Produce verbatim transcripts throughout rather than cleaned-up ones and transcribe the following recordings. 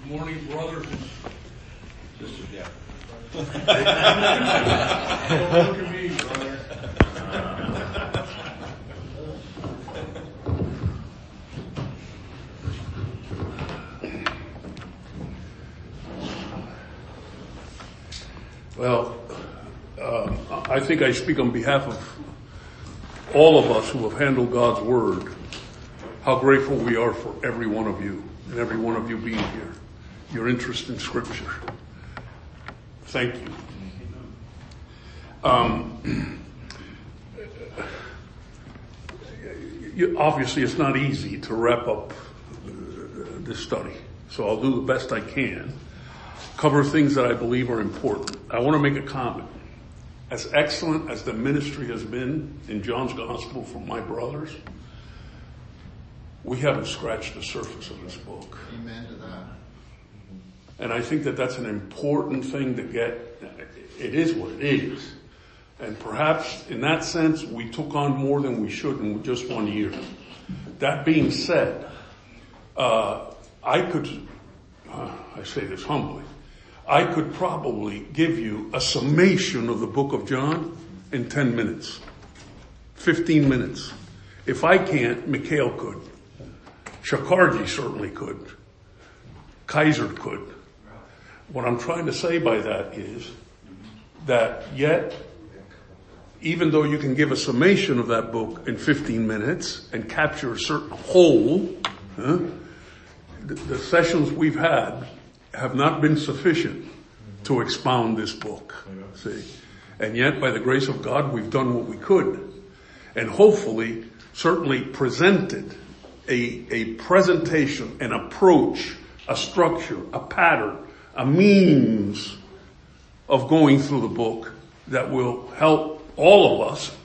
morning, brothers and sisters. Yeah. Don't look at me, brother. Well, uh, I think I speak on behalf of all of us who have handled God's Word, how grateful we are for every one of you and every one of you being here, your interest in Scripture. Thank you. Um, you obviously, it's not easy to wrap up uh, this study, so I'll do the best I can. Cover things that I believe are important. I want to make a comment. As excellent as the ministry has been in John's Gospel from my brothers, we haven't scratched the surface of this book. Amen to that. And I think that that's an important thing to get. It is what it is. And perhaps in that sense, we took on more than we should in just one year. That being said, uh, I could, uh, I say this humbly, I could probably give you a summation of the book of John in ten minutes, fifteen minutes. If I can't, Mikhail could. Shakarji certainly could. Kaiser could. What I'm trying to say by that is that yet, even though you can give a summation of that book in fifteen minutes and capture a certain whole, huh, the, the sessions we've had have not been sufficient to expound this book. See? And yet, by the grace of God, we've done what we could. And hopefully, certainly presented a, a presentation, an approach, a structure, a pattern, a means of going through the book that will help all of us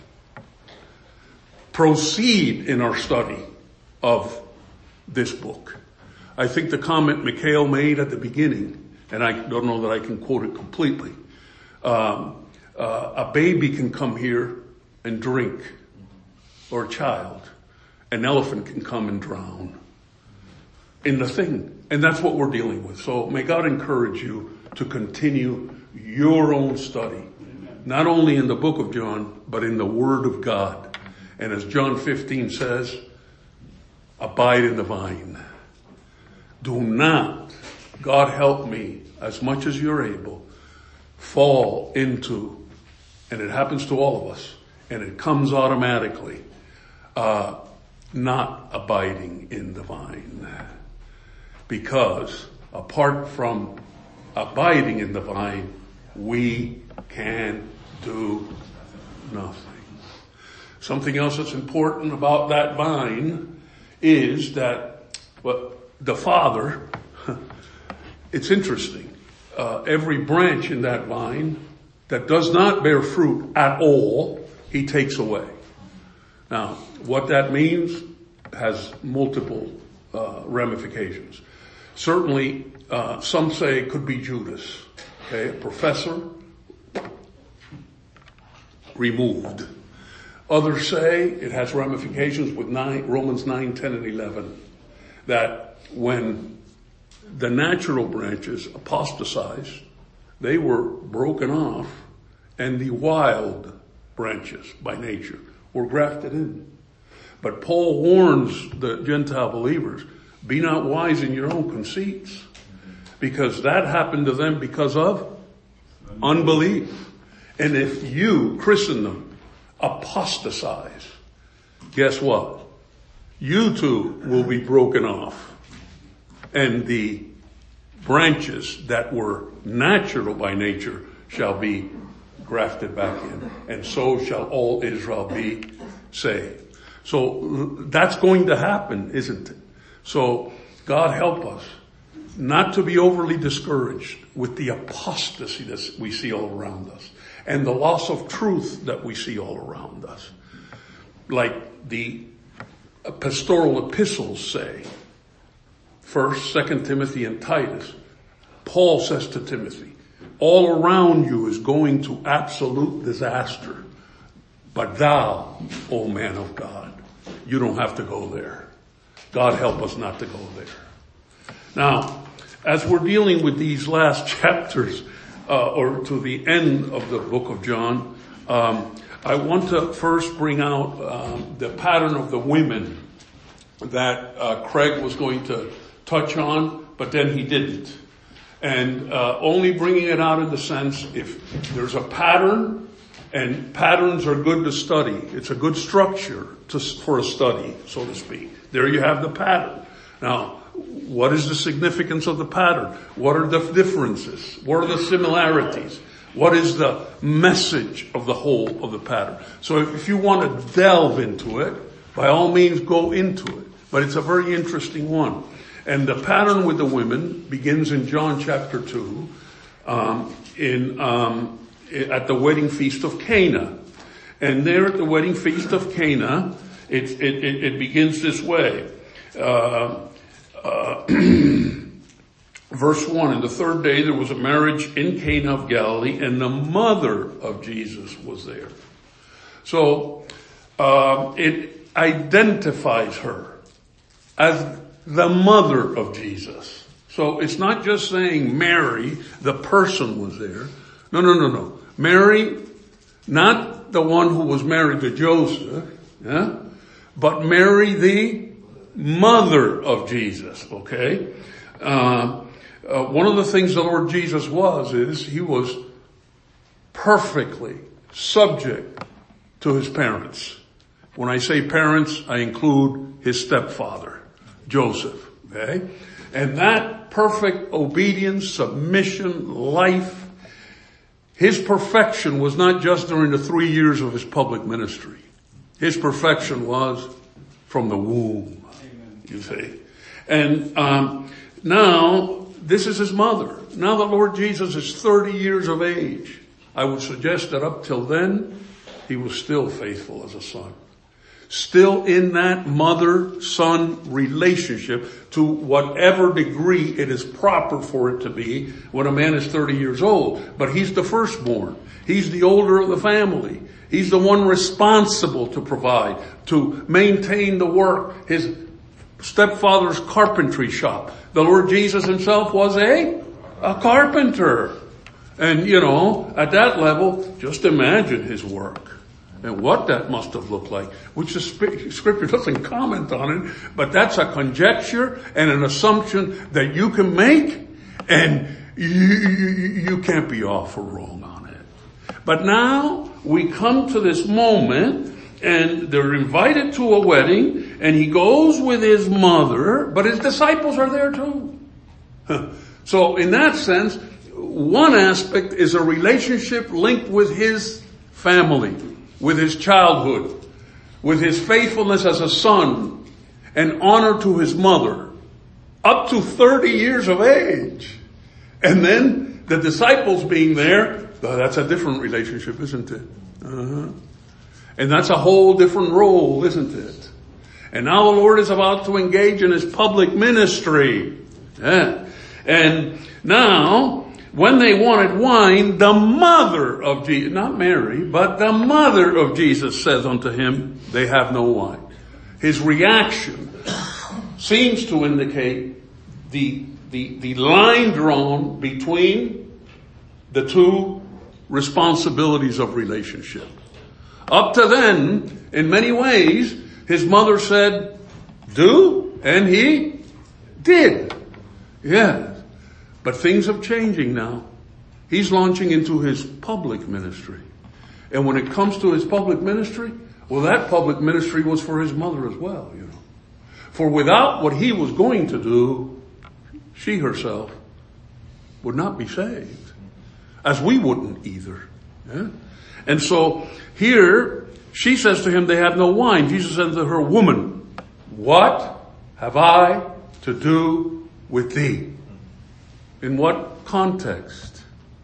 proceed in our study of this book. I think the comment Mikhail made at the beginning, and I don't know that I can quote it completely, um, uh, a baby can come here and drink, or a child. An elephant can come and drown in the thing. And that's what we're dealing with. So may God encourage you to continue your own study, not only in the book of John, but in the Word of God. And as John fifteen says, abide in the vine. Do not, God help me, as much as you're able, fall into, and it happens to all of us, and it comes automatically, uh, not abiding in the vine. Because apart from abiding in the vine, we can do nothing. Something else that's important about that vine is that, well, the Father, it's interesting, uh, every branch in that vine that does not bear fruit at all, he takes away. Now, what that means has multiple uh, ramifications. Certainly, uh, some say it could be Judas, okay, a professor removed. Others say it has ramifications with nine, Romans nine, ten, and eleven, that when the natural branches apostatized, they were broken off, and the wild branches by nature were grafted in. But Paul warns the Gentile believers, be not wise in your own conceits, because that happened to them because of unbelief. And if you, Christendom, apostatize, guess what? You too will be broken off. And the branches that were natural by nature shall be grafted back in. And so shall all Israel be saved. So that's going to happen, isn't it? So God help us not to be overly discouraged with the apostasy that we see all around us and the loss of truth that we see all around us. Like the pastoral epistles say, First, Second Timothy, and Titus, Paul says to Timothy, all around you is going to absolute disaster. But thou, O man of God, you don't have to go there. God help us not to go there. Now, as we're dealing with these last chapters, uh, or to the end of the book of John, um, I want to first bring out um, the pattern of the women that uh, Craig was going to touch on, but then he didn't. And uh, only bringing it out in the sense if there's a pattern, and patterns are good to study. It's a good structure to, for a study, so to speak. There you have the pattern. Now, what is the significance of the pattern? What are the differences? What are the similarities? What is the message of the whole of the pattern? So if you want to delve into it, by all means go into it. But it's a very interesting one. And the pattern with the women begins in John chapter two, um, in um, at the wedding feast of Cana. And there at the wedding feast of Cana, it it, it, it begins this way. Uh, uh, Verse one, in the third day there was a marriage in Cana of Galilee, and the mother of Jesus was there. So, uh, it identifies her as the mother of Jesus. So it's not just saying Mary, the person was there. No, no, no, no. Mary, not the one who was married to Joseph, yeah? But Mary, the mother of Jesus, okay? Uh, Uh, one of the things the Lord Jesus was is he was perfectly subject to his parents. When I say parents, I include his stepfather, Joseph. Okay? And that perfect obedience, submission, life, his perfection was not just during the three years of his public ministry. His perfection was from the womb, you see. And um, now, this is his mother. Now the Lord Jesus is thirty years of age. I would suggest that up till then, he was still faithful as a son. Still in that mother-son relationship to whatever degree it is proper for it to be when a man is thirty years old. But he's the firstborn. He's the older of the family. He's the one responsible to provide, to maintain the work. His stepfather's carpentry shop. The Lord Jesus himself was a, a carpenter. And, you know, at that level, just imagine his work and what that must have looked like, which the scripture doesn't comment on it, but that's a conjecture and an assumption that you can make, and you, you, you can't be off or wrong on it. But now we come to this moment, and they're invited to a wedding, and he goes with his mother, but his disciples are there too. So in that sense, one aspect is a relationship linked with his family, with his childhood, with his faithfulness as a son, and honor to his mother, up to thirty years of age. And then the disciples being there, that's a different relationship, isn't it? Uh-huh. And that's a whole different role, isn't it? And now the Lord is about to engage in his public ministry. Yeah. And now, when they wanted wine, the mother of Jesus, not Mary, but the mother of Jesus says unto him, they have no wine. His reaction seems to indicate the, the, the line drawn between the two responsibilities of relationship. Up to then, in many ways, his mother said, do, and he did. Yeah. But things are changing now. He's launching into his public ministry. And when it comes to his public ministry, well, that public ministry was for his mother as well, you know. For without what he was going to do, she herself would not be saved. As we wouldn't either. Yeah? And so, here, she says to him, they have no wine. Jesus said to her, woman, what have I to do with thee? In what context?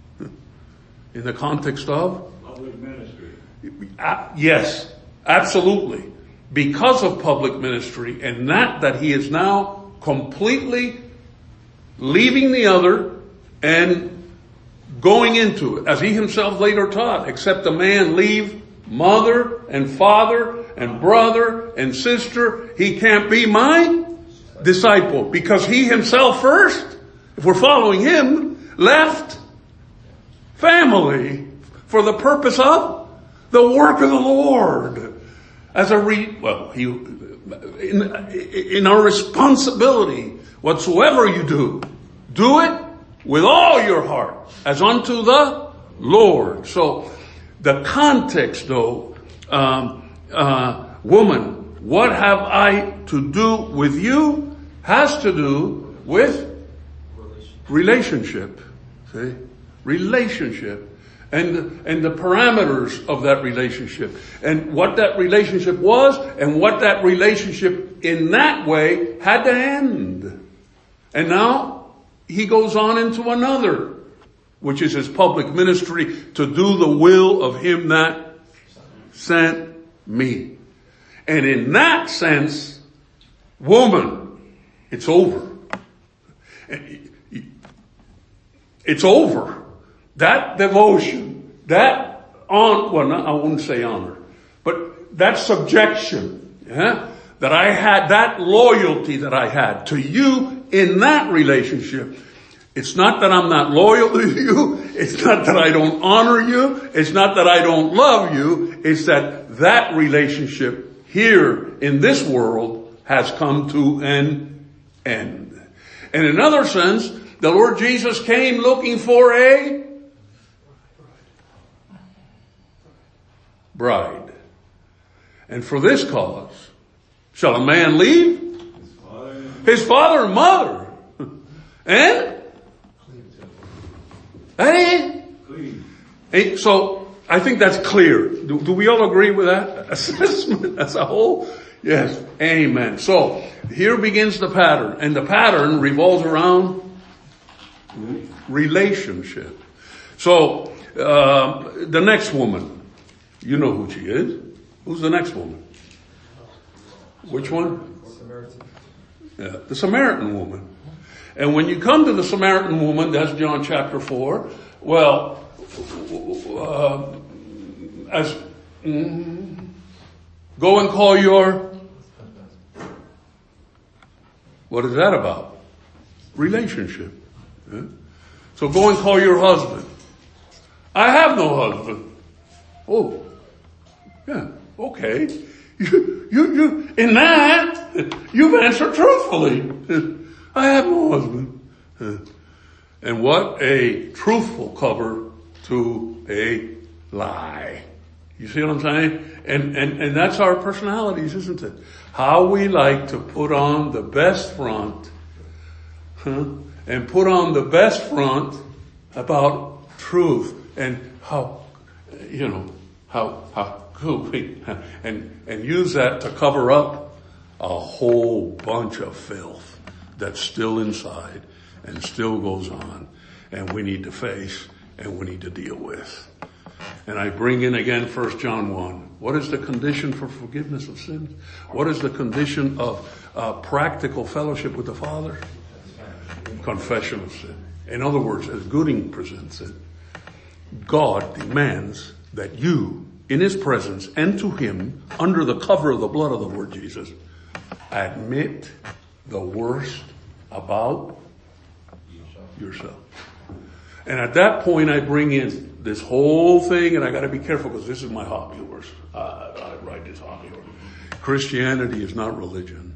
In the context of? Public ministry. Uh, yes, absolutely. Because of public ministry, and that, that he is now completely leaving the other and going into it, as he himself later taught, except a man leave mother and father and brother and sister, he can't be my disciple, because he himself first if we're following him, left family for the purpose of the work of the Lord. As a re, well, he, in, in our responsibility, whatsoever you do, do it with all your heart, as unto the Lord. So, the context though, um, uh, woman, what have I to do with you, has to do with relationship. See? Relationship. And, and the parameters of that relationship. And what that relationship was, and what that relationship in that way had to end. And now, he goes on into another, which is his public ministry, to do the will of him that sent me. And in that sense, woman, it's over. It's over. That devotion, that on, well, not, I wouldn't say honor, but that subjection, yeah, that I had, that loyalty that I had to you in that relationship. It's not that I'm not loyal to you. It's not that I don't honor you. It's not that I don't love you. It's that that relationship here in this world has come to an end. And in another sense, the Lord Jesus came looking for a bride. And for this cause, shall a man leave his father and mother, and that is, so I think that's clear. Do, do we all agree with that assessment as a whole? Yes. Amen. So here begins the pattern, and the pattern revolves around relationship. So uh, the next woman, you know who she is. Who's the next woman? Which one? Yeah, the Samaritan woman. And when you come to the Samaritan woman, that's John chapter four. Well, uh, as mm, go and call your. What is that about? Relationship. Yeah? So go and call your husband. I have no husband. Oh, yeah, okay. You, you, you, in that, you've answered truthfully. I have no husband. And what a truthful cover to a lie. You see what I'm saying? And, and, and that's our personalities, isn't it? How we like to put on the best front, huh? And put on the best front about truth and how, you know, how, how could we, and, and use that to cover up a whole bunch of filth that's still inside and still goes on, and we need to face and we need to deal with. And I bring in again First John one. What is the condition for forgiveness of sins? What is the condition of uh, practical fellowship with the Father? Confession of sin. In other words, as Gooding presents it, God demands that you, in his presence and to him, under the cover of the blood of the Lord Jesus, admit the worst about yourself. And at that point I bring in this whole thing, and I gotta be careful because this is my hobby horse. Uh, I ride this hobby horse. Christianity is not religion.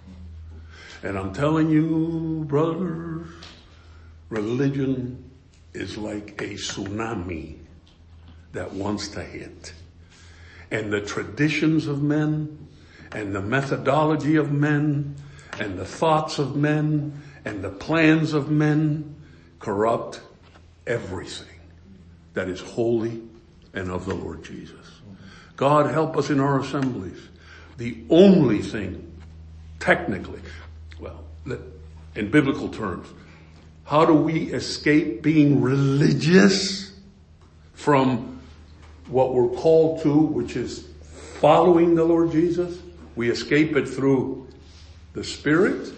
And I'm telling you, brothers, religion is like a tsunami that wants to hit. And the traditions of men, and the methodology of men, and the thoughts of men, and the plans of men corrupt everything that is holy and of the Lord Jesus. God help us in our assemblies. The only thing, technically, well, in biblical terms, how do we escape being religious from what we're called to, which is following the Lord Jesus? We escape it through the Spirit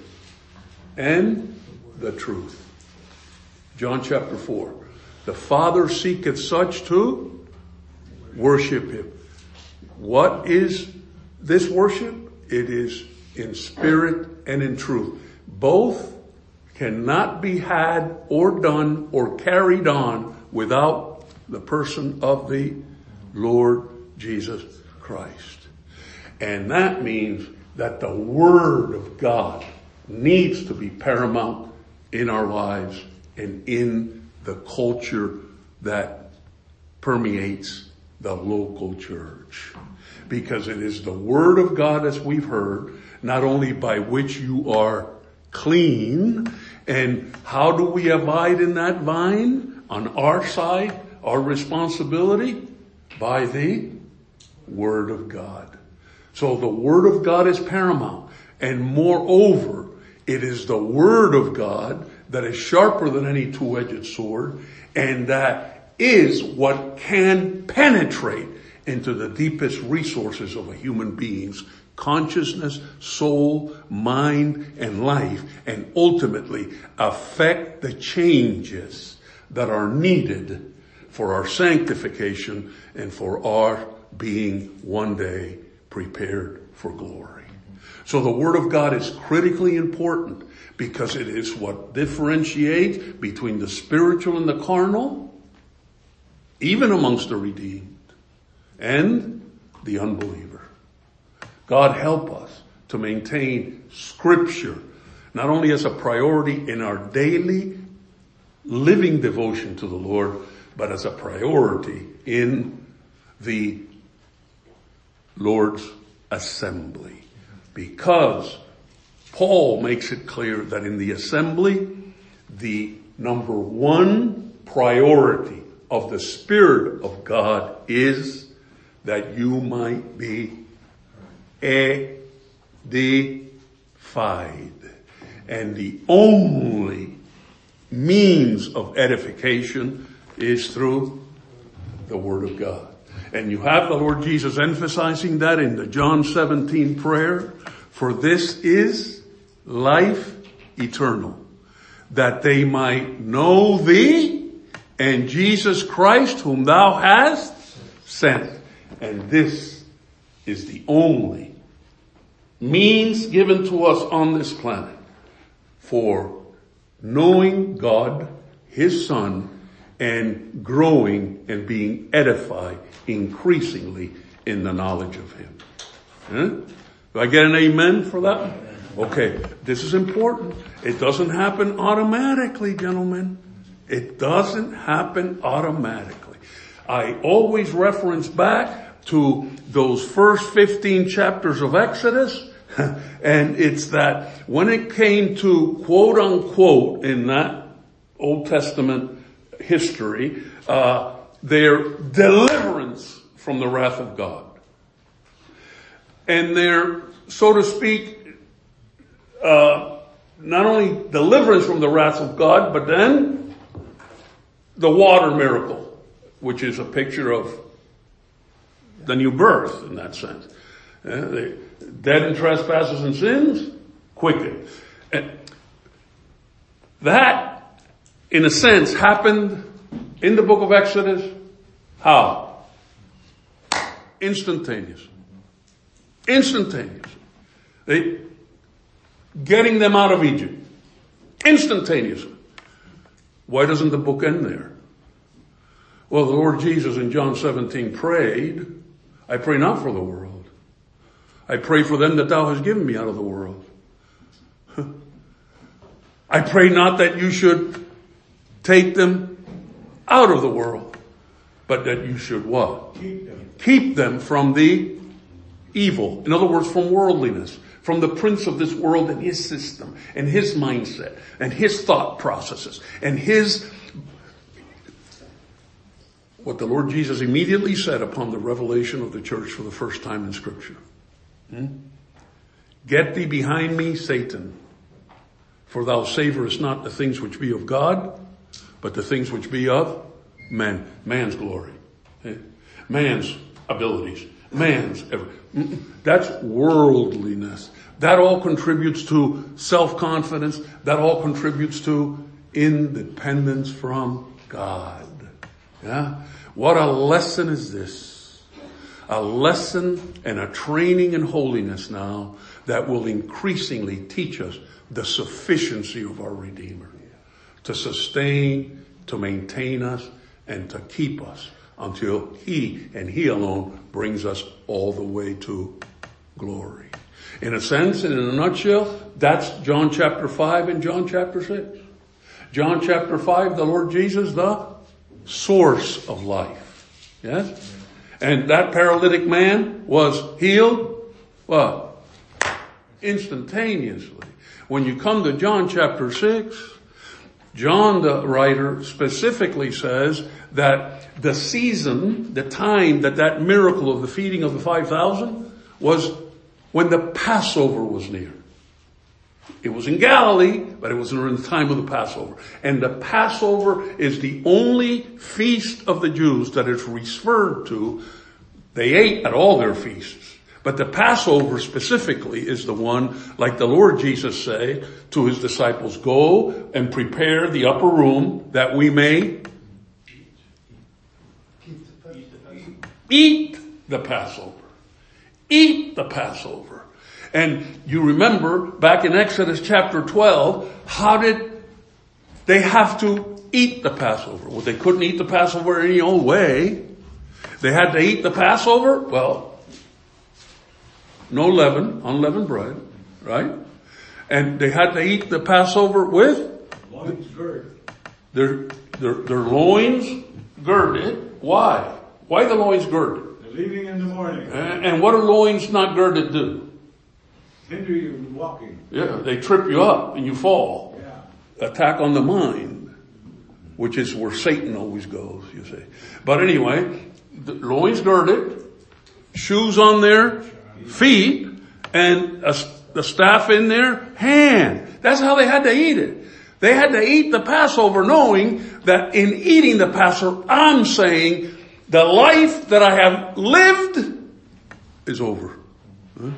and the truth. John chapter four. The Father seeketh such to worship him. What is this worship? It is in spirit and in truth. Both cannot be had or done or carried on without the person of the Lord Jesus Christ. And that means that the Word of God needs to be paramount in our lives and in the culture that permeates the local church. Because it is the Word of God, as we've heard, not only by which you are clean, and how do we abide in that vine? On our side, our responsibility, by the Word of God. So the Word of God is paramount. And moreover, it is the Word of God that is sharper than any two-edged sword, and that is what can penetrate into the deepest resources of a human being's consciousness, soul, mind, and life, and ultimately affect the changes that are needed for our sanctification and for our being one day prepared for glory. So the Word of God is critically important because it is what differentiates between the spiritual and the carnal, even amongst the redeemed, and the unbeliever. God help us to maintain Scripture not only as a priority in our daily living devotion to the Lord, but as a priority in the Lord's assembly. Because Paul makes it clear that in the assembly, the number one priority of the Spirit of God is that you might be edified. And the only means of edification is through the Word of God. And you have the Lord Jesus emphasizing that in the John seventeen prayer. For this is life eternal, that they might know thee and Jesus Christ whom thou hast sent. And this is the only means given to us on this planet for knowing God, His Son, and growing and being edified increasingly in the knowledge of Him. Huh? Do I get an amen for that? Okay, this is important. It doesn't happen automatically, gentlemen. It doesn't happen automatically. I always reference back to those first fifteen chapters of Exodus, and it's that when it came to quote unquote in that Old Testament history, uh, their deliverance from the wrath of God. And their, so to speak, uh, not only deliverance from the wrath of God, but then the water miracle, which is a picture of the new birth in that sense. Uh, they, dead in trespasses and sins, quickened. And that, in a sense, happened in the book of Exodus. How? Instantaneous. Instantaneous. They, getting them out of Egypt. Instantaneously. Why doesn't the book end there? Well, the Lord Jesus in John seventeen prayed, I pray not for the world. I pray for them that thou hast given me out of the world. I pray not that you should take them out of the world, but that you should what? Keep them. Keep them from the evil. In other words, from worldliness, from the prince of this world and his system and his mindset and his thought processes and his, what the Lord Jesus immediately said upon the revelation of the church for the first time in Scripture. Hmm? Get thee behind me, Satan, for thou savorest not the things which be of God, but the things which be of man. Man's glory. Man's abilities. Man's everything. That's worldliness. That all contributes to self-confidence. That all contributes to independence from God. Yeah? What a lesson is this? A lesson and a training in holiness now that will increasingly teach us the sufficiency of our Redeemer to sustain, to maintain us, and to keep us until He and He alone brings us all the way to glory. In a sense, and in a nutshell, that's John chapter five and John chapter six. John chapter five, the Lord Jesus, the source of life. Yes? And that paralytic man was healed, what? Instantaneously. When you come to John chapter six, John the writer specifically says that the season, the time that that miracle of the feeding of the five thousand was when the Passover was near. It was in Galilee, but it was in the time of the Passover. And the Passover is the only feast of the Jews that is referred to. They ate at all their feasts. But the Passover specifically is the one, like the Lord Jesus say to His disciples, go and prepare the upper room that we may eat the Passover. Eat the Passover. And you remember back in Exodus chapter twelve, how did they have to eat the Passover? Well, they couldn't eat the Passover any old way. They had to eat the Passover, well, no leaven, unleavened bread, right? And they had to eat the Passover with loins girded. Their, their, their loins girded. Why? Why the loins girded? They're leaving in the morning. And, and what do loins not girded do? Hinder you in walking. Yeah, they trip you up and you fall. Yeah. Attack on the mind, which is where Satan always goes, you see. But anyway, the loins girded, shoes on their feet, and a, the staff in their hand. That's how they had to eat it. They had to eat the Passover knowing that in eating the Passover, I'm saying the life that I have lived is over. Huh?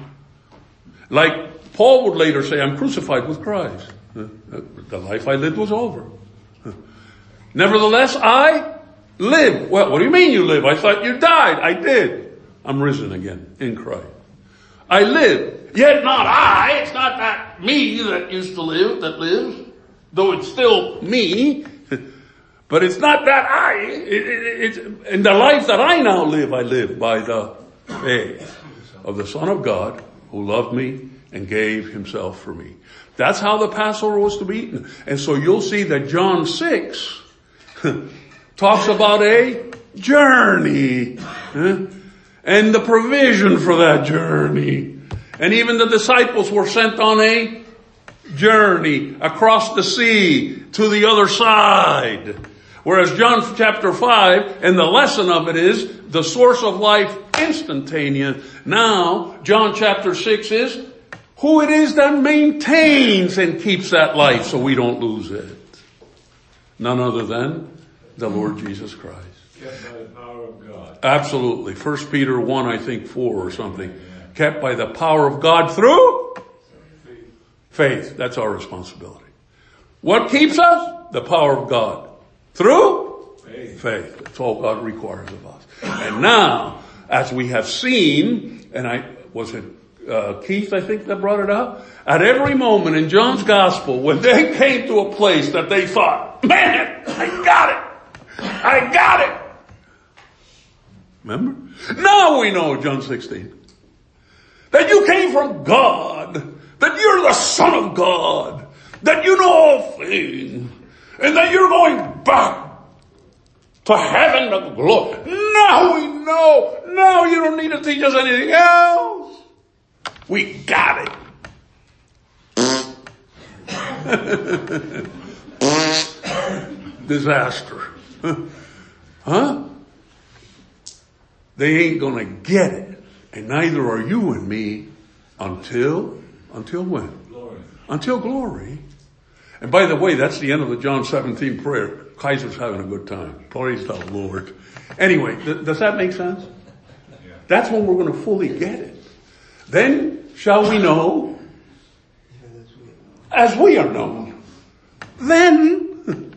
Like Paul would later say, I'm crucified with Christ. Huh? The life I lived was over. Huh? Nevertheless, I live. Well, what do you mean you live? I thought you died. I did. I'm risen again in Christ. I live. Yet not I. It's not that me that used to live, that lives. Though it's still me. But it's not that I. It, it, it's, in the life that I now live, I live by the faith of the Son of God who loved me and gave Himself for me. That's how the Passover was to be eaten. And so you'll see that John six talks about a journey. Huh? And the provision for that journey. And even the disciples were sent on a journey across the sea to the other side. Whereas John chapter five, and the lesson of it is the source of life instantaneous. Now, John chapter six is who it is that maintains and keeps that life so we don't lose it. None other than the Lord Jesus Christ. Kept by the power of God. Absolutely. First Peter one, I think four or something. Yeah. Kept by the power of God through faith. Faith. That's our responsibility. What keeps us? The power of God. Through faith. Faith. That's all God requires of us. And now, as we have seen, and I, was it uh, Keith, I think, that brought it up? At every moment in John's gospel, when they came to a place that they thought, man, I got it. I got it. Remember? Now we know, John sixteen, that you came from God, that you're the Son of God, that you know all things, and that you're going back to heaven to glory. Now we know. Now you don't need to teach us anything else. We got it. Disaster. Huh? They ain't gonna get it. And neither are you and me until, until when? Glory. Until glory. And by the way, that's the end of the John seventeen prayer. Kaiser's having a good time. Praise the Lord. Anyway, th- does that make sense? Yeah. That's when we're going to fully get it. Then shall we know as we are known. Then.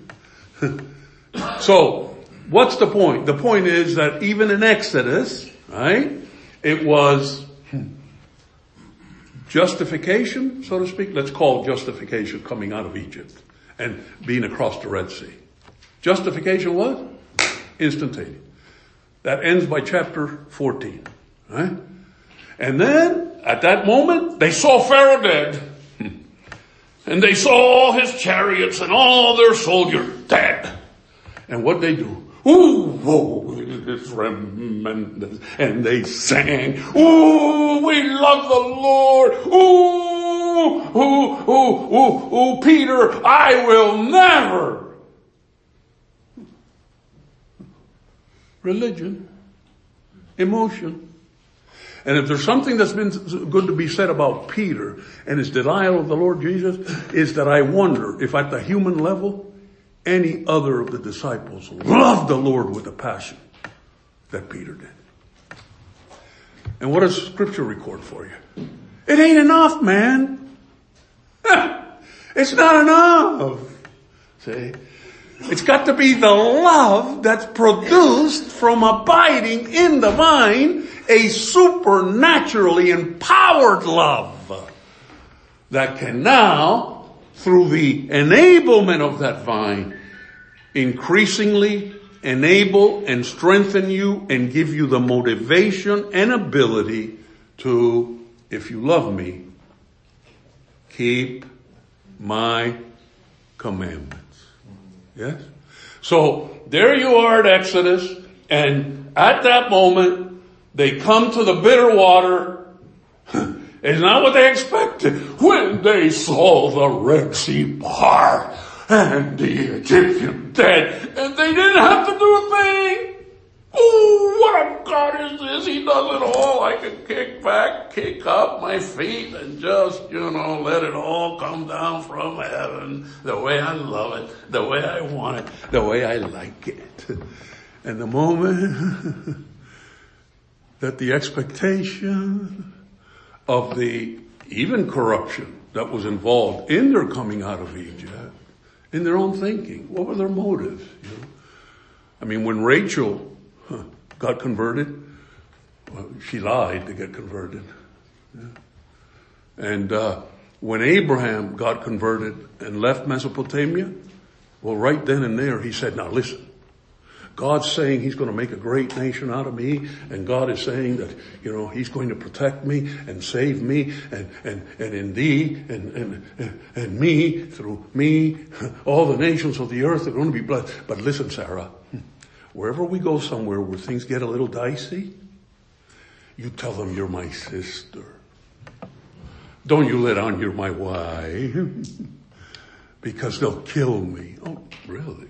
So, what's the point? The point is that even in Exodus, right, it was justification, so to speak, let's call justification coming out of Egypt and being across the Red Sea. Justification was instantaneous. That ends by chapter fourteen. Right? And then, at that moment, they saw Pharaoh dead. And they saw all his chariots and all their soldiers dead. And what they do? Ooh, whoa, it's tremendous. And they sang, ooh, we love the Lord. Ooh, ooh, ooh, ooh, ooh, Peter, I will never. Religion, emotion. And if there's something that's been good to be said about Peter and his denial of the Lord Jesus, is that I wonder if at the human level, any other of the disciples loved the Lord with a passion that Peter did. And what does Scripture record for you? It ain't enough, man. It's not enough. See? It's got to be the love that's produced from abiding in the vine, a supernaturally empowered love that can now, through the enablement of that vine, increasingly enable and strengthen you and give you the motivation and ability to, if you love me, keep my commandments. Yes? So there you are at Exodus, and at that moment, they come to the bitter water. It's not what they expected. When they saw the Red Sea part and the Egyptian dead, and they didn't have to do a thing. Oh, what a God is this? He does it all. I can kick back, kick up my feet, and just, you know, let it all come down from heaven the way I love it, the way I want it, the way I like it. And the moment that the expectation of the even corruption that was involved in their coming out of Egypt, in their own thinking, what were their motives? You know? I mean, when Rachel Huh. got converted, well, she lied to get converted. Yeah. And uh, when Abraham got converted and left Mesopotamia, well, right then and there, he said, now listen, God's saying he's going to make a great nation out of me, and God is saying that, you know, he's going to protect me and save me, and, and, and in thee and, and, and, and me, through me, all the nations of the earth are going to be blessed. But listen, Sarah, wherever we go somewhere where things get a little dicey, you tell them you're my sister. Don't you let on you're my wife, because they'll kill me. Oh, really?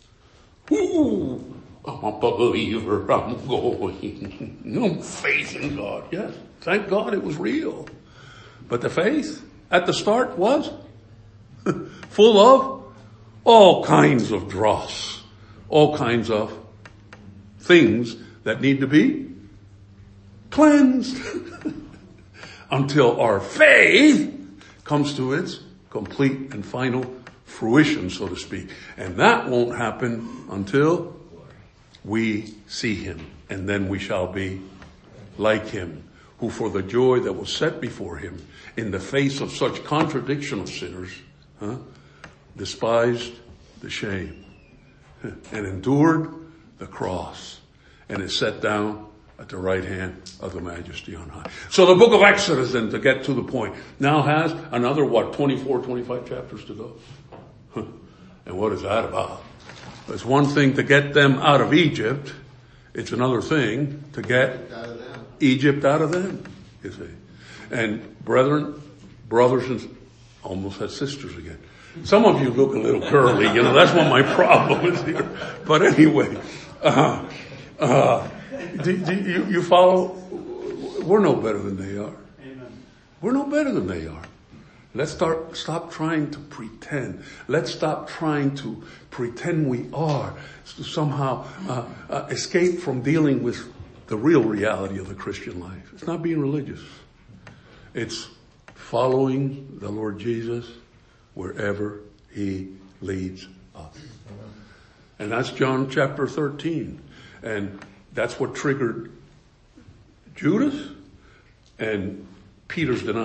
Ooh, I'm a believer. I'm going. No faith in God. Yes, thank God it was real. But the faith at the start was full of all kinds of dross, all kinds of things that need to be cleansed until our faith comes to its complete and final fruition, so to speak. And that won't happen until we see him, and then we shall be like him, who for the joy that was set before him in the face of such contradiction of sinners, huh, despised the shame and endured the cross, and is set down at the right hand of the Majesty on high. So the book of Exodus, then, to get to the point, now has another, what, twenty-four, twenty-five chapters to go. And what is that about? It's one thing to get them out of Egypt. It's another thing to get Egypt out of them, you see. And brethren, brothers, and almost had sisters again. Some of you look a little curly, you know, that's what my problem is here. But anyway, uh, uh, do, do you, you follow? We're no better than they are. Amen. We're no better than they are. Let's start, stop trying to pretend. Let's stop trying to pretend we are to somehow uh, uh, escape from dealing with the real reality of the Christian life. It's not being religious. It's following the Lord Jesus wherever he leads us. And that's John chapter thirteen. And that's what triggered Judas and Peter's denial.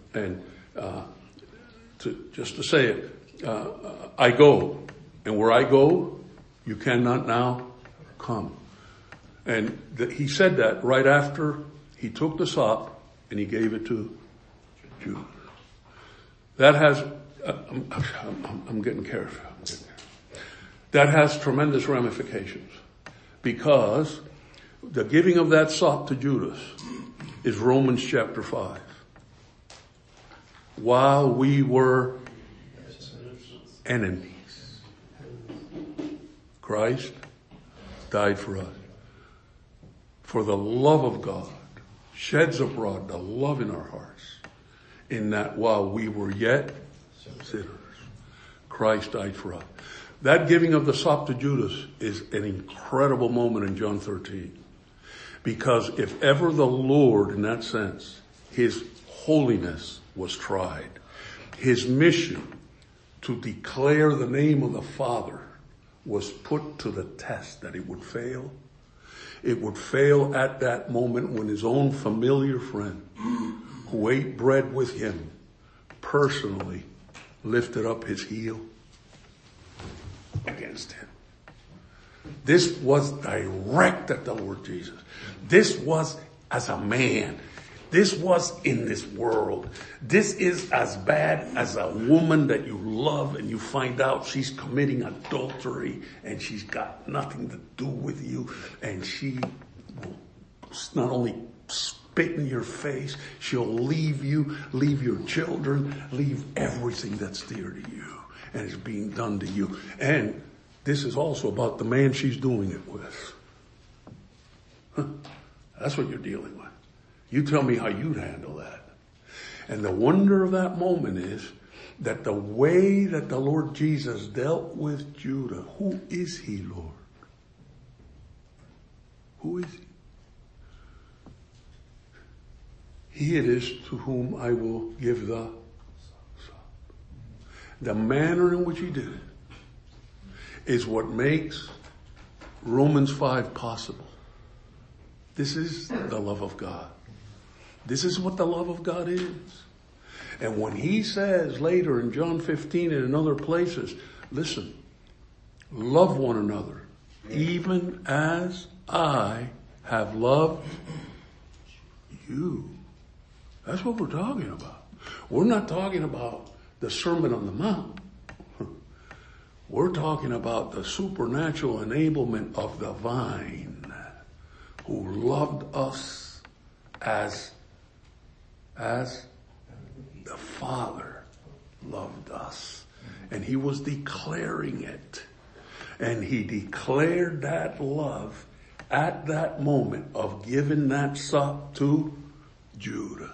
and uh, to, just to say it, uh, I go, and where I go, you cannot now come. And th- he said that right after he took the sop and he gave it to Judas. That has, uh, I'm, I'm, I'm getting careful. I'm getting careful. That has tremendous ramifications, because the giving of that sop to Judas is Romans chapter five. While we were enemies, Christ died for us. For the love of God sheds abroad the love in our hearts, in that while we were yet sinners, Christ died for us. That giving of the sop to Judas is an incredible moment in John thirteen. Because if ever the Lord, in that sense, his holiness was tried, his mission to declare the name of the Father was put to the test that it would fail. It would fail at that moment when his own familiar friend, who ate bread with him, personally lifted up his heel against him. This was direct at the Lord Jesus. This was as a man. This was in this world. This is as bad as a woman that you love and you find out she's committing adultery and she's got nothing to do with you, and she will not only spit in your face, she'll leave you, leave your children, leave everything that's dear to you, and it's being done to you. And this is also about the man she's doing it with. Huh. That's what you're dealing with. You tell me how you'd handle that. And the wonder of that moment is that the way that the Lord Jesus dealt with Judah, who is he, Lord? Who is he? He it is to whom I will give the sop. The manner in which he did it is what makes Romans five possible. This is the love of God. This is what the love of God is. And when he says later in John fifteen and in other places, listen, love one another, even as I have loved you. That's what we're talking about. We're not talking about the Sermon on the Mount. We're talking about the supernatural enablement of the vine, who loved us as As the Father loved us. And he was declaring it. And he declared that love at that moment of giving that sop to Judas.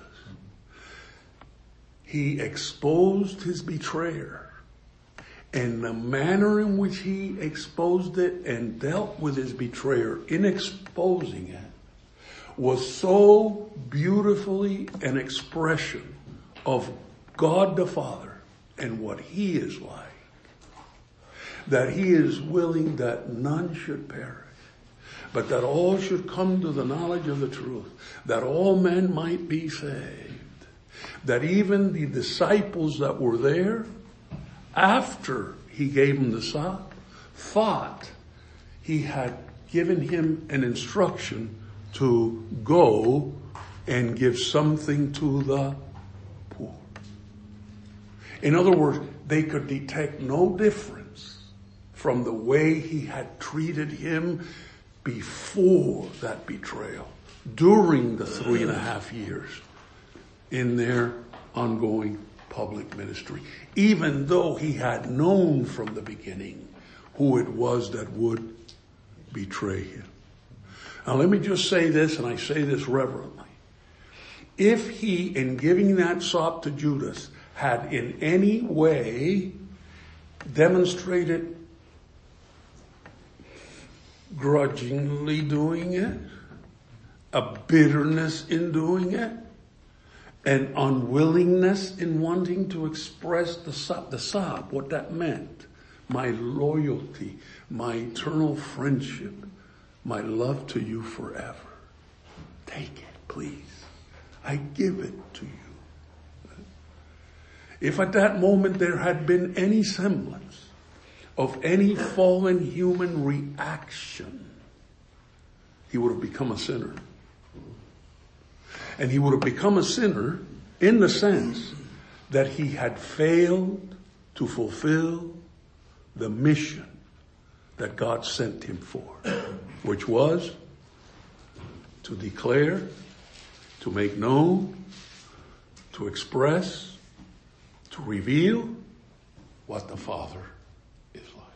He exposed his betrayer. And the manner in which he exposed it and dealt with his betrayer in exposing it was so beautifully an expression of God the Father and what he is like, that he is willing that none should perish, but that all should come to the knowledge of the truth, that all men might be saved, that even the disciples that were there after he gave them the sop thought he had given him an instruction to go and give something to the poor. In other words, they could detect no difference from the way he had treated him before that betrayal, during the three and a half years in their ongoing public ministry, even though he had known from the beginning who it was that would betray him. Now let me just say this, and I say this reverently. If he, in giving that sop to Judas, had in any way demonstrated grudgingly doing it, a bitterness in doing it, an unwillingness in wanting to express the sop, the sop, what that meant, my loyalty, my eternal friendship, my love to you forever. Take it, please. I give it to you. if at that moment there had been any semblance of any fallen human reaction, he would have become a sinner. And he would have become a sinner in the sense that he had failed to fulfill the mission that God sent him for, which was to declare, to make known, to express, to reveal what the Father is like.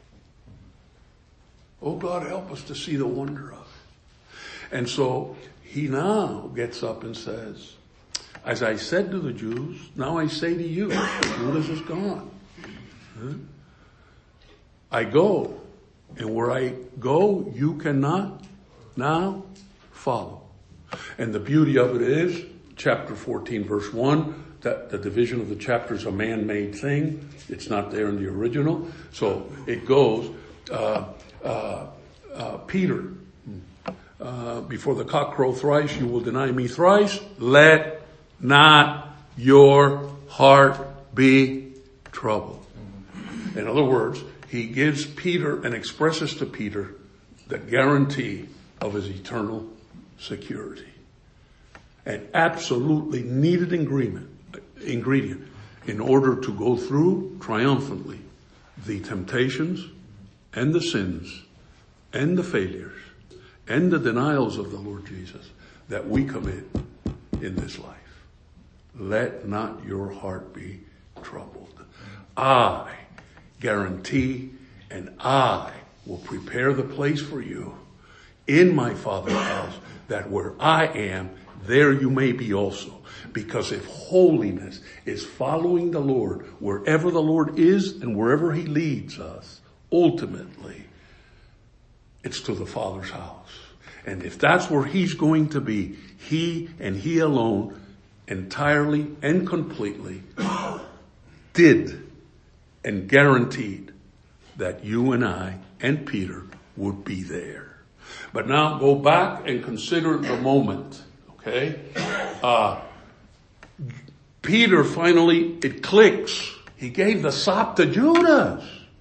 Oh God, help us to see the wonder of it. And so he now gets up and says, as I said to the Jews, now I say to you, Judas is gone. Huh? I go, and where I go, you cannot now follow. And the beauty of it is, chapter fourteen, verse one, that the division of the chapter is a man-made thing. It's not there in the original. So it goes, uh, uh, uh, Peter, uh, before the cock crow thrice, you will deny me thrice. Let not your heart be troubled. In other words, he gives Peter and expresses to Peter the guarantee of his eternal security. An absolutely needed ingredient, ingredient in order to go through triumphantly the temptations and the sins and the failures and the denials of the Lord Jesus that we commit in this life. Let not your heart be troubled. I guarantee and I will prepare the place for you in my Father's house, that where I am, there you may be also. Because if holiness is following the Lord wherever the Lord is and wherever he leads us, ultimately, it's to the Father's house. And if that's where he's going to be, he and he alone, entirely and completely, did and guaranteed that you and I and Peter would be there. But now go back and consider the moment, okay? Uh, Peter finally, it clicks. He gave the sop to Judas.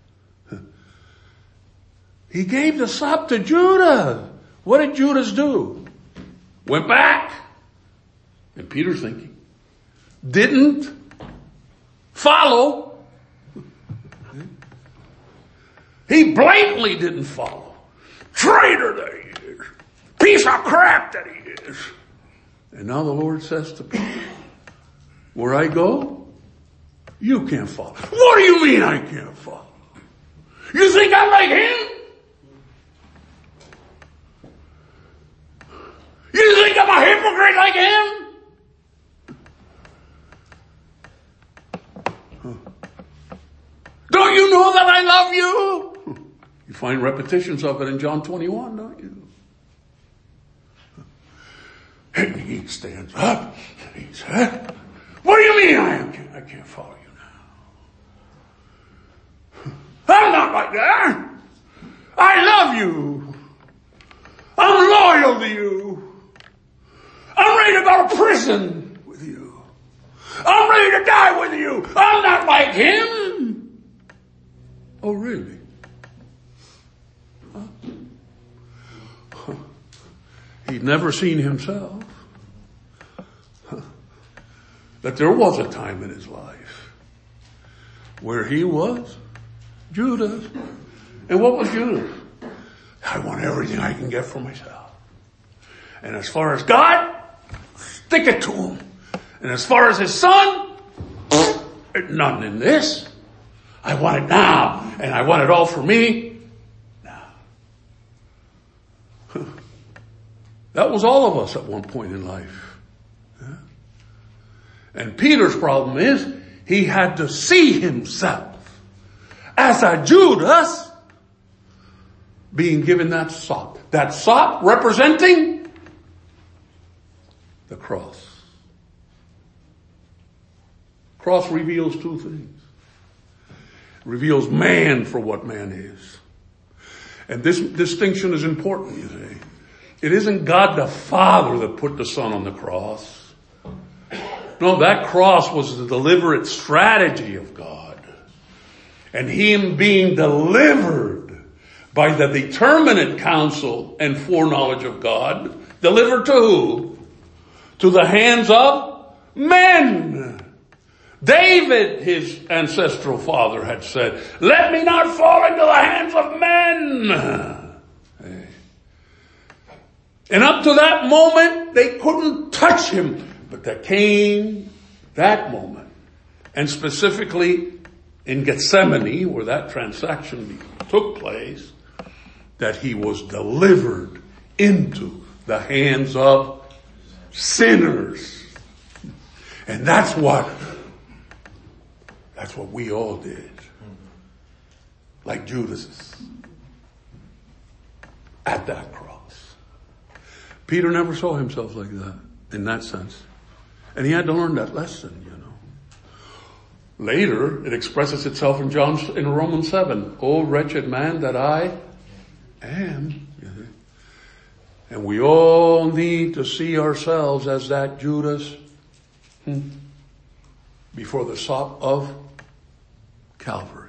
He gave the sop to Judas. What did Judas do? Went back. And Peter's thinking, didn't follow. He blatantly didn't follow. Traitor that he is. Piece of crap that he is. And now the Lord says to Peter, where I go, you can't follow. What do you mean I can't follow? You think I'm like him? You think I'm a hypocrite like him? Don't you know that I love you? You find repetitions of it in John twenty-one, don't you? And he stands up and he said, what do you mean I, am, I can't follow you now? I'm not like that. I love you. I'm loyal to you. I'm ready to go to prison with you. I'm ready to die with you. I'm not like him. Oh, really? Huh? Huh. He'd never seen himself. Huh. That there was a time in his life where he was Judas. And what was Judas? I want everything I can get for myself. And as far as God, stick it to him. And as far as his son, nothing in this. I want it now. And I want it all for me now. That was all of us at one point in life. Yeah? And Peter's problem is he had to see himself as a Judas being given that sop. That sop representing the cross. Cross reveals two things. It reveals man for what man is. And this distinction is important, you see. It isn't God the Father that put the Son on the cross. No, that cross was the deliberate strategy of God. And him being delivered by the determinate counsel and foreknowledge of God, delivered to who? To the hands of men. David, his ancestral father, had said, let me not fall into the hands of men. And up to that moment, they couldn't touch him. But there came that moment. And specifically in Gethsemane, where that transaction took place, that he was delivered into the hands of sinners. And that's what, that's what we all did. Like Judas at that cross. Peter never saw himself like that, in that sense. And he had to learn that lesson, you know. Later, it expresses itself in John, in Romans seven. Oh, wretched man that I am. And we all need to see ourselves as that Judas hmm, before the sop of Calvary.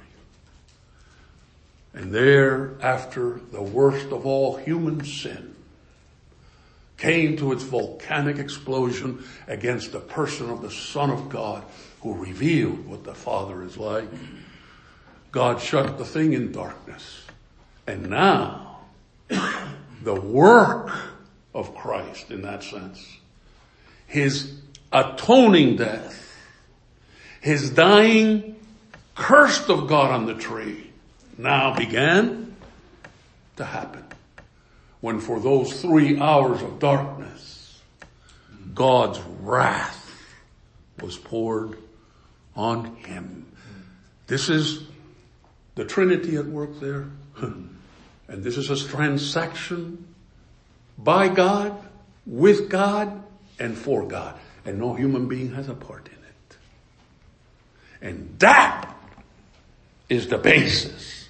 And there, after the worst of all human sin came to its volcanic explosion against the person of the Son of God who revealed what the Father is like, God shut the thing in darkness. And now, the work of Christ in that sense, his atoning death, his dying cursed of God on the tree, now began to happen. When for those three hours of darkness, God's wrath was poured on him. This is the Trinity at work there. And this is a transaction by God, with God, and for God. And no human being has a part in it. And that is the basis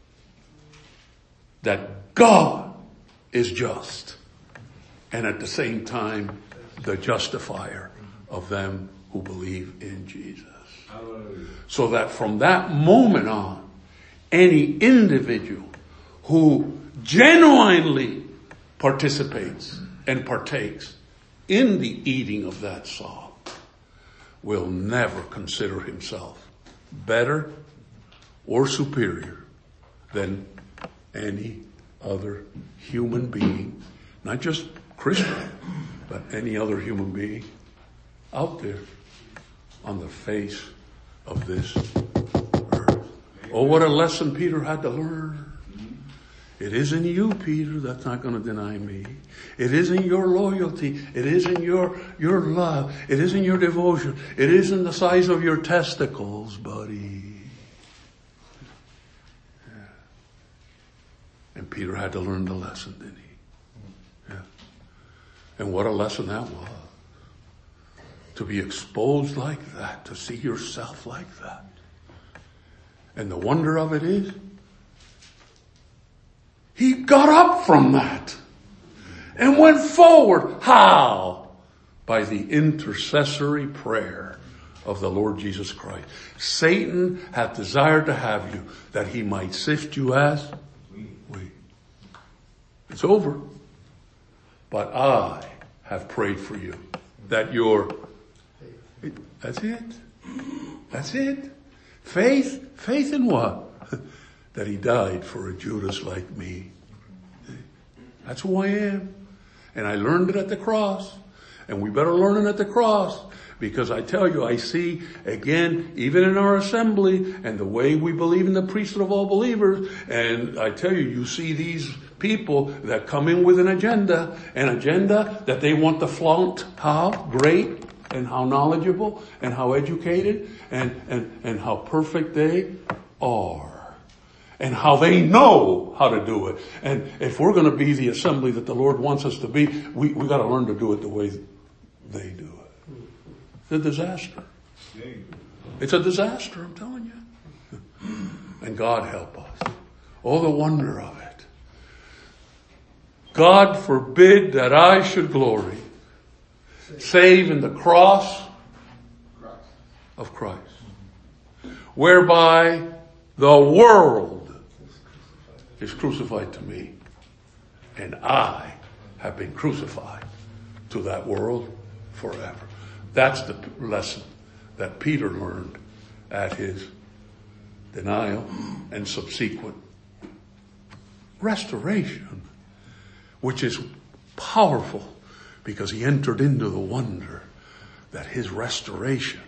that God is just, and at the same time, the justifier of them who believe in Jesus. Hallelujah. So that from that moment on, any individual who genuinely participates and partakes in the eating of that sop will never consider himself better or superior than any other human being, not just Christian, but any other human being out there on the face of this earth. Oh, what a lesson Peter had to learn. It isn't you, Peter, that's not going to deny me. It isn't your loyalty. It isn't your, your love. It isn't your devotion. It isn't the size of your testicles, buddy. And Peter had to learn the lesson, didn't he? Yeah. And what a lesson that was. To be exposed like that, to see yourself like that. And the wonder of it is, he got up from that and went forward. How? By the intercessory prayer of the Lord Jesus Christ. Satan hath desired to have you, that he might sift you as wheat. It's over. But I have prayed for you, that your, that's it. That's it. Faith, faith in what? That he died for a Judas like me. That's who I am. And I learned it at the cross. And we better learn it at the cross. Because I tell you, I see again, even in our assembly and the way we believe in the priesthood of all believers. And I tell you, you see these people that come in with an agenda, an agenda that they want to flaunt how great and how knowledgeable and how educated and, and, and how perfect they are. And how they know how to do it. And if we're going to be the assembly that the Lord wants us to be, we, we got to learn to do it the way they do it. It's a disaster. It's a disaster, I'm telling you. And God help us. Oh, the wonder of it. God forbid that I should glory, save in the cross of Christ, whereby the world is crucified to me, and I have been crucified to that world forever. That's the lesson that Peter learned at his denial and subsequent restoration, which is powerful because he entered into the wonder that his restoration,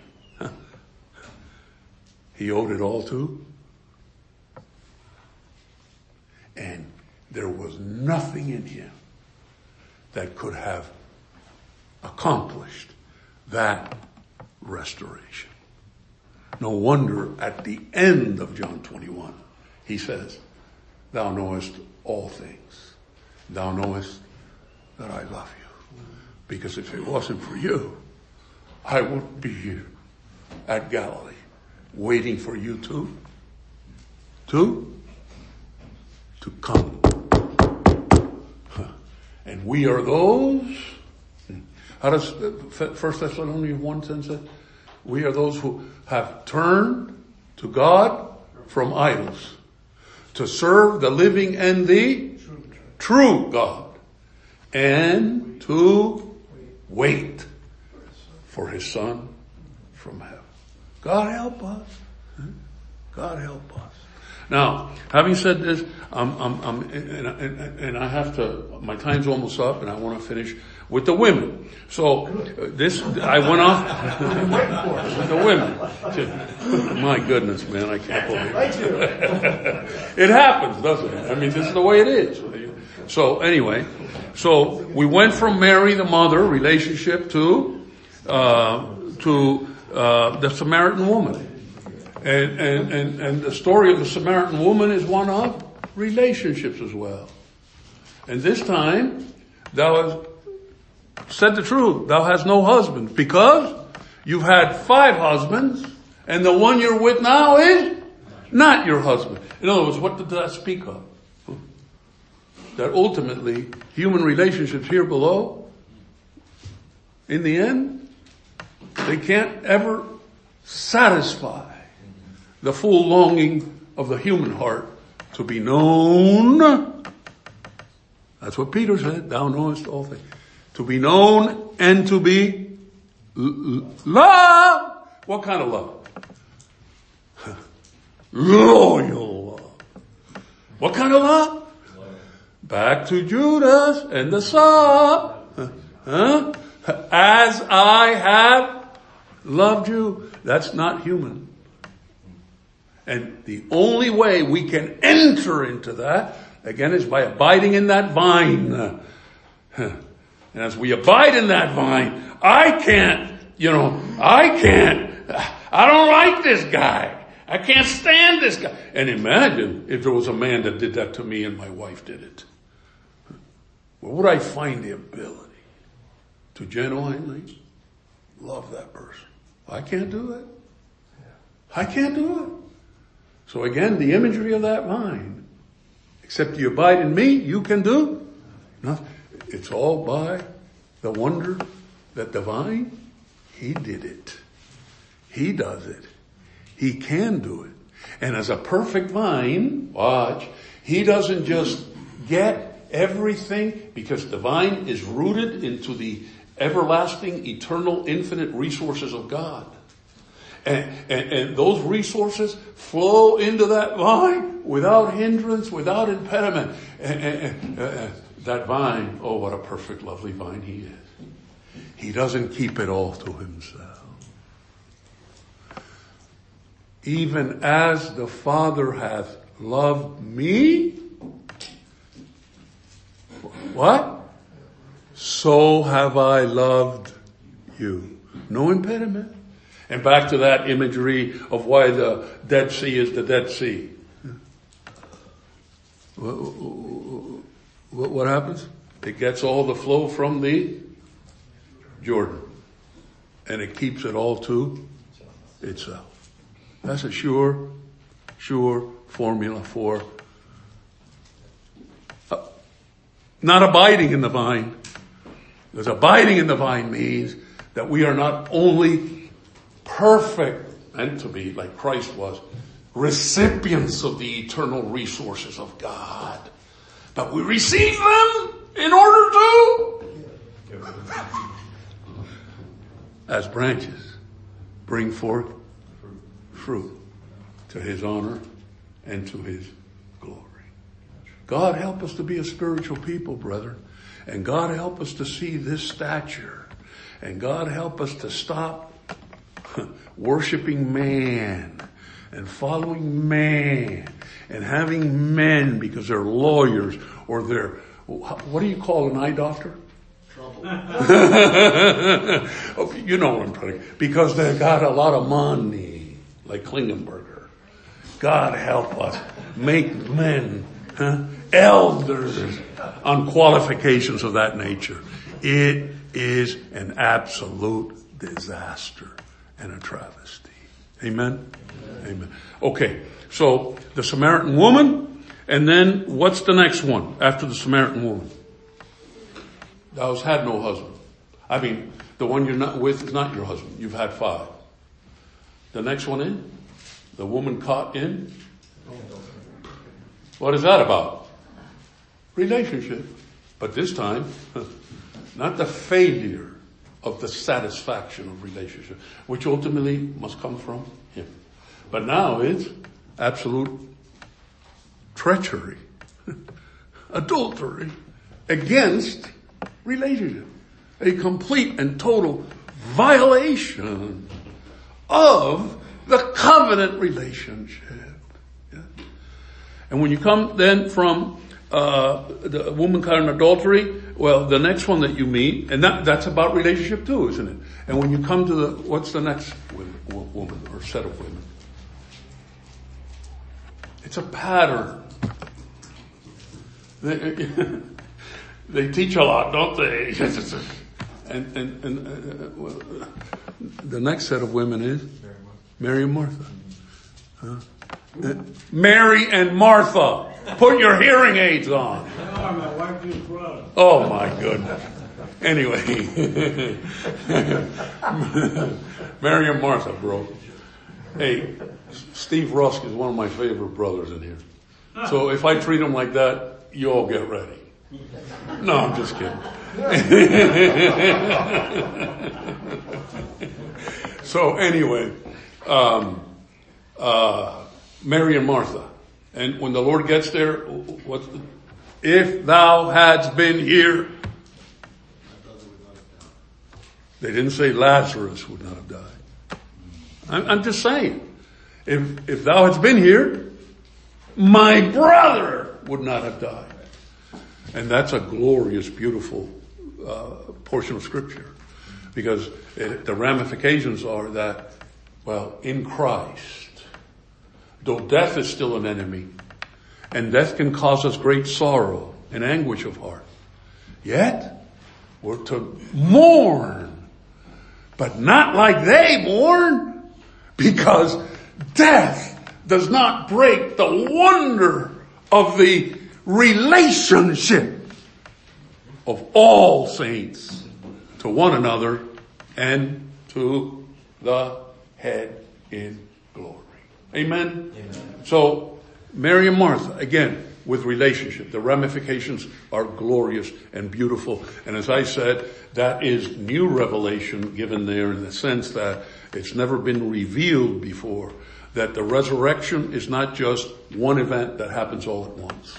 he owed it all to. And there was nothing in him that could have accomplished that restoration. No wonder at the end of John twenty-one, he says, thou knowest all things. Thou knowest that I love you. Because if it wasn't for you, I wouldn't be here at Galilee waiting for you to, to, to come. And we are those, how does First Thessalonians one ten say? We are those who have turned to God from idols to serve the living and the true God, and to wait for his Son from heaven. God help us. God help us. Now, having said this, I'm, I'm, I'm and, and, and I have to, my time's almost up and I want to finish with the women. So, uh, this, I went off with the women. My goodness, man, I can't believe it. It happens, doesn't it? I mean, this is the way it is. So anyway, so we went from Mary, the mother, relationship to, uh, to, uh, the Samaritan woman. And, and, and, and the story of the Samaritan woman is one of relationships as well. And this time, thou hast said the truth. Thou hast no husband because you've had five husbands and the one you're with now is not your husband. In other words, what did that speak of? That ultimately human relationships here below, in the end, they can't ever satisfy the full longing of the human heart to be known. That's what Peter said. Thou knowest all things. To be known and to be l- loved. What kind of love? Loyal love. What kind of love? Back to Judas and the son. Huh? As I have loved you. That's not human. And the only way we can enter into that, again, is by abiding in that vine. And as we abide in that vine, I can't, you know, I can't, I don't like this guy. I can't stand this guy. And imagine if there was a man that did that to me and my wife did it. Where would I find the ability to genuinely love that person? I can't do it. I can't do it. So again, the imagery of that vine. Except you abide in me, you can do nothing. It's all by the wonder that the vine, he did it. He does it. He can do it. And as a perfect vine, watch, he doesn't just get everything because the vine is rooted into the everlasting, eternal, infinite resources of God. And, and, and those resources flow into that vine without hindrance, without impediment. And, and, and uh, that vine, oh, what a perfect, lovely vine he is. He doesn't keep it all to himself. Even as the Father hath loved me, what? So have I loved you. No impediment. And back to that imagery of why the Dead Sea is the Dead Sea. What, what happens? It gets all the flow from the Jordan. And it keeps it all to itself. That's a sure, sure formula for uh, not abiding in the vine. Because abiding in the vine means that we are not only perfect, and to be like Christ was, recipients of the eternal resources of God. But we receive them in order to, as branches, bring forth fruit to his honor and to his glory. God help us to be a spiritual people, brethren. And God help us to see this stature. And God help us to stop worshiping man and following man and having men because they're lawyers or they're, what do you call an eye doctor? Trouble. You know what I'm trying to, because they got a lot of money, like Klingenberger. God help us make men, huh, elders on qualifications of that nature. It is an absolute disaster and a travesty. Amen? Amen. Amen. Okay, so the Samaritan woman, and then what's the next one after the Samaritan woman? Thou hast had no husband. I mean, the one you're not with is not your husband. You've had five. The next one in? The woman caught in? What is that about? Relationship. But this time, not the failure of the satisfaction of relationship, which ultimately must come from him. But now it's absolute treachery, adultery against relationship. A complete and total violation of the covenant relationship. Yeah. And when you come then from uh the woman caught in adultery, well, the next one that you meet, and that that's about relationship too, isn't it? And when you come to the, what's the next woman, woman or set of women? It's a pattern. They, they teach a lot, don't they? And, and, and uh, well, the next set of women is Mary and Martha. Huh? Uh, Mary and Martha. Put your hearing aids on. Oh, my wife just brought. Oh my goodness. Anyway. Mary and Martha, bro. Hey, Steve Rusk is one of my favorite brothers in here. So if I treat him like that, you all get ready. No, I'm just kidding. So anyway, um, uh, Mary and Martha. And when the Lord gets there, what's the, if thou hadst been here, they didn't say Lazarus would not have died. I'm, I'm just saying, if, if thou hadst been here, my brother would not have died. And that's a glorious, beautiful uh, portion of Scripture. Because it, the ramifications are that, well, in Christ, though death is still an enemy, and death can cause us great sorrow and anguish of heart, yet we're to mourn, but not like they mourn, because death does not break the wonder of the relationship of all saints to one another and to the head in glory. Amen? Amen. So, Mary and Martha, again, with relationship. The ramifications are glorious and beautiful. And as I said, that is new revelation given there in the sense that it's never been revealed before. That the resurrection is not just one event that happens all at once.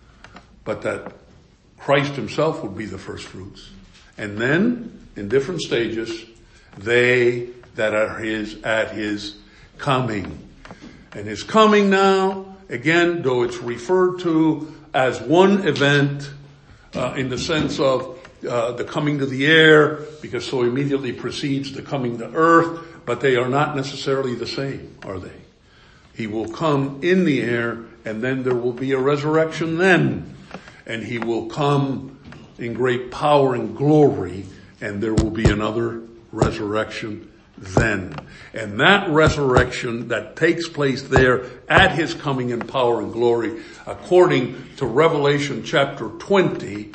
But that Christ himself would be the first fruits. And then, in different stages, they that are his at his coming. And his coming now, again, though it's referred to as one event, uh, in the sense of, uh, the coming to the air, because so immediately precedes the coming to earth, but they are not necessarily the same, are they? He will come in the air, and then there will be a resurrection then. And he will come in great power and glory, and there will be another resurrection then. And that resurrection that takes place there at his coming in power and glory, according to Revelation chapter twenty,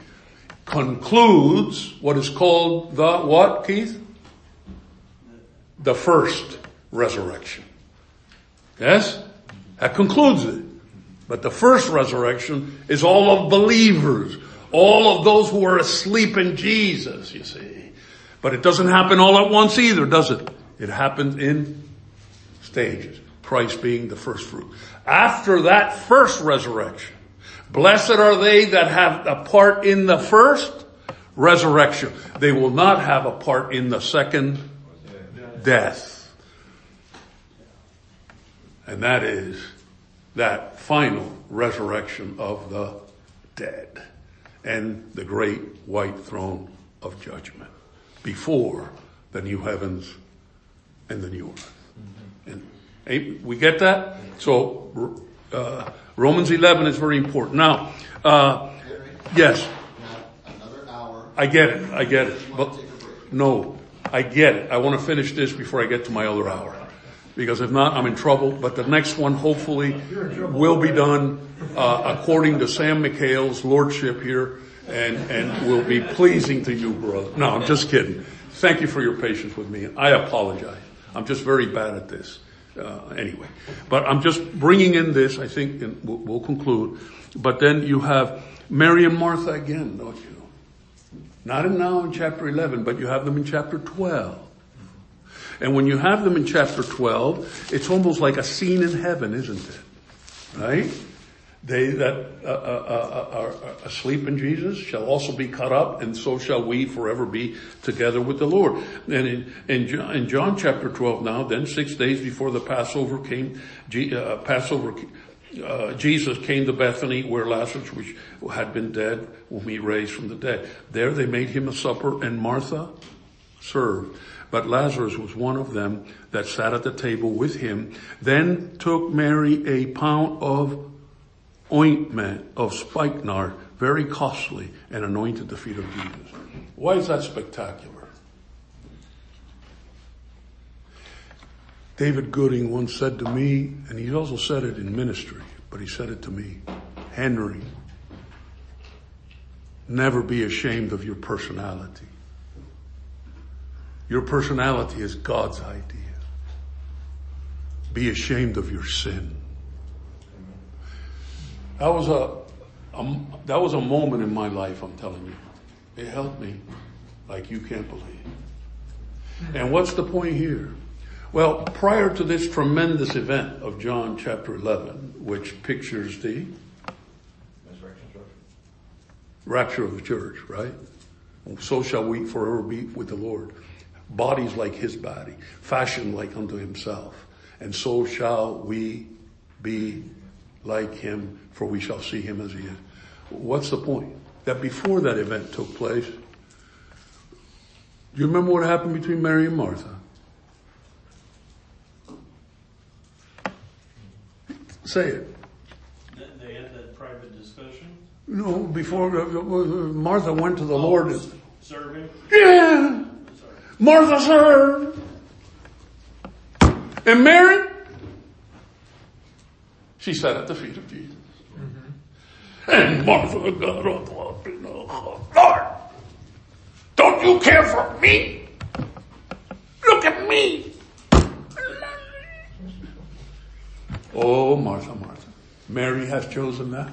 concludes what is called the what, Keith? The first resurrection. Yes? That concludes it. But the first resurrection is all of believers. All of those who are asleep in Jesus, you see. But it doesn't happen all at once either, does it? It happens in stages. Christ being the first fruit. After that first resurrection, blessed are they that have a part in the first resurrection. They will not have a part in the second death. And that is that final resurrection of the dead and the great white throne of judgment before the new heavens and the new earth. And we get that? So uh, Romans eleven is very important. Now, uh, yes. Another hour. I get it. I get it. But no, I get it. I want to finish this before I get to my other hour. Because if not, I'm in trouble. But the next one hopefully will be done uh, according to Sam McHale's lordship here and, and will be pleasing to you, brother. No, I'm just kidding. Thank you for your patience with me. I apologize. I'm just very bad at this. Uh, anyway, but I'm just bringing in this, I think, and we'll, we'll conclude. But then you have Mary and Martha again, don't you? Not in now in chapter eleven, but you have them in chapter twelve. And when you have them in chapter twelve, it's almost like a scene in heaven, isn't it? Right? They that uh, uh, uh, are asleep in Jesus shall also be caught up, and so shall we forever be together with the Lord. And in, in, John, in John chapter twelve now, then six days before the Passover came, uh, Passover, uh, Jesus came to Bethany where Lazarus, which had been dead, whom he raised from the dead. There they made him a supper, and Martha served. But Lazarus was one of them that sat at the table with him. Then took Mary a pound of ointment of spikenard, very costly, and anointed the feet of Jesus. Why is that spectacular? David Gooding once said to me, and he also said it in ministry, but he said it to me, Henry, never be ashamed of your personality. Your personality is God's idea. Be ashamed of your sin. That was a, a, that was a moment in my life, I'm telling you. It helped me like you can't believe. And what's the point here? Well, prior to this tremendous event of John chapter eleven, which pictures the rapture of the church, right? So shall we forever be with the Lord. Bodies like his body, fashioned like unto himself. And so shall we be like him, for we shall see him as he is. What's the point? That before that event took place, do you remember what happened between Mary and Martha? Say it. They had that private discussion? No, before Martha went to the oh, Lord. And, serving? Yeah. Martha served. And Mary, she sat at the feet of Jesus. Mm-hmm. And Martha got up and oh, Lord, don't you care for me? Look at me. Oh, Martha, Martha. Mary has chosen that.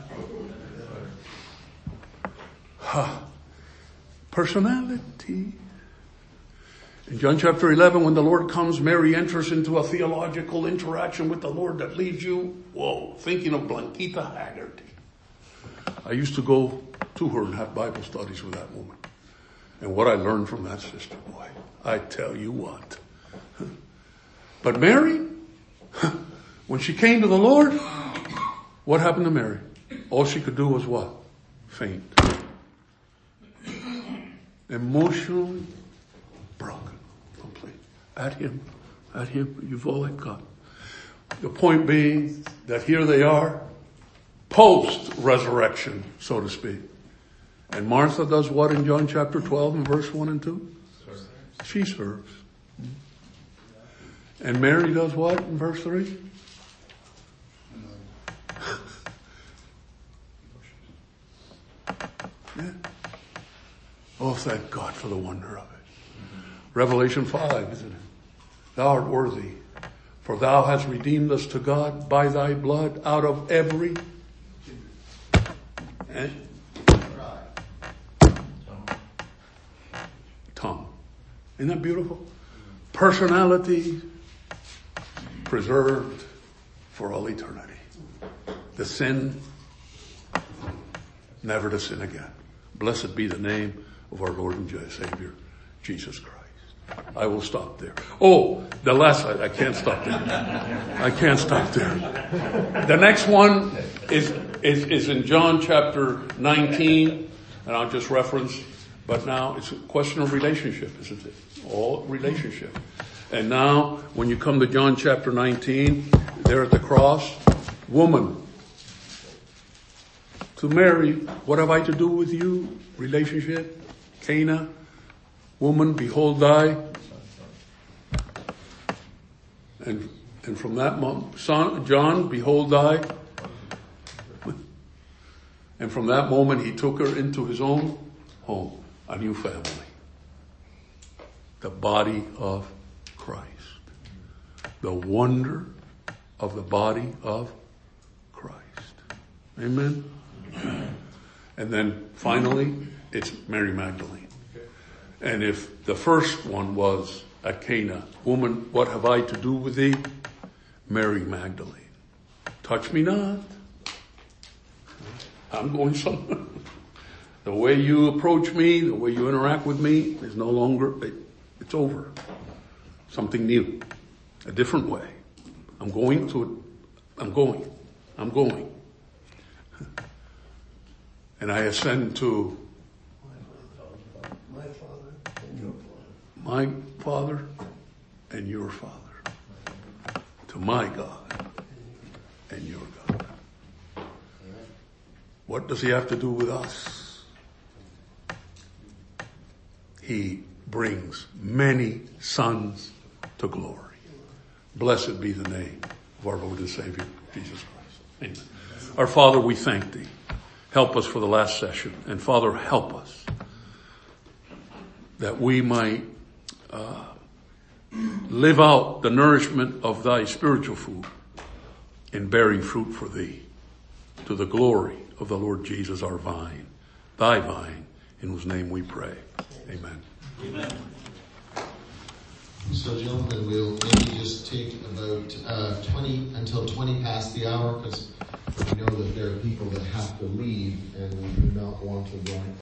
Huh. Personality. In John chapter eleven, when the Lord comes, Mary enters into a theological interaction with the Lord that leaves you, whoa, thinking of Blanquita Haggerty. I used to go to her and have Bible studies with that woman. And what I learned from that sister, boy, I tell you what. But Mary, when she came to the Lord, what happened to Mary? All she could do was what? Faint. Emotionally broken. At him, at him, you've all I've got. The point being that here they are, post-resurrection, so to speak. And Martha does what in John chapter twelve and verse one and two? Serves. She serves. And Mary does what in verse three? Yeah. Oh, thank God for the wonder of it. Revelation five, isn't it? Thou art worthy For thou hast redeemed us to God by thy blood out of every eh? tongue. Isn't that beautiful? Personality preserved for all eternity. The sin, never to sin again. Blessed be the name of our Lord and Savior, Jesus Christ. I will stop there. Oh, the last, I, I can't stop there. I can't stop there. The next one is, is, is in John chapter nineteen, and I'll just reference, but now it's a question of relationship, isn't it? All relationship. And now, when you come to John chapter nineteen, there at the cross, woman, to Mary, what have I to do with you? Relationship, Cana. Woman, behold thy, and and from that moment, son, John, behold thy, and from that moment he took her into his own home, a new family, the body of Christ, the wonder of the body of Christ. Amen. And then finally, it's Mary Magdalene. And if the first one was at Cana, woman, what have I to do with thee? Mary Magdalene. Touch me not. I'm going somewhere. The way you approach me, the way you interact with me is no longer, it, it's over. Something new. A different way. I'm going to it. I'm going. I'm going. And I ascend to my Father and your Father, to my God and your God. What does he have to do with us? He brings many sons to glory. Blessed be the name of our Lord and Savior, Jesus Christ. Amen. Our Father, we thank thee. Help us for the last session. And Father, help us that we might uh, live out the nourishment of thy spiritual food in bearing fruit for thee, to the glory of the Lord Jesus, our vine, thy vine, in whose name we pray. Amen. Amen. So gentlemen, we'll maybe just take about uh, twenty until twenty past the hour, because we know that there are people that have to leave and we do not want to blind